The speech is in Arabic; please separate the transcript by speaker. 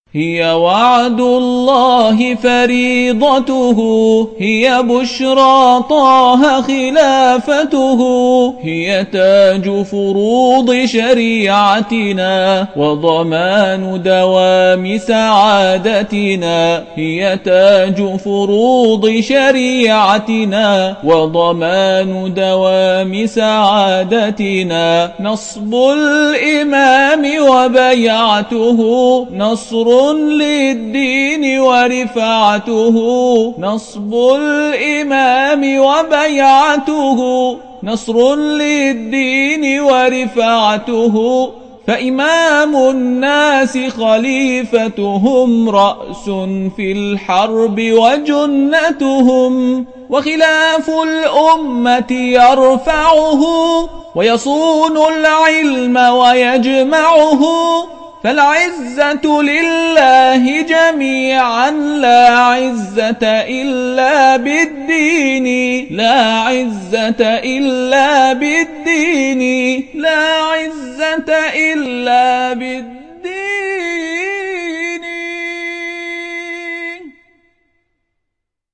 Speaker 1: هي وعد الله فريضته، هي بشرى طه خلافته، هي تاج فروض شريعتنا وضمان دوام سعادتنا، هي تاج فروض شريعتنا وضمان دوام سعادتنا. نصب الإمام وبيعته نصر للدين ورفعته، نصب الإمام وبيعته نصر للدين ورفعته. فإمام الناس خليفتهم رأس في الحرب وجنتهم، وخلاف الأمة يرفعه ويصون العلم ويجمعه. فالعزة لله جميعا لا عزة إلا بالدين، لا عزة إلا بالدين، لا عزة إلا بالدين.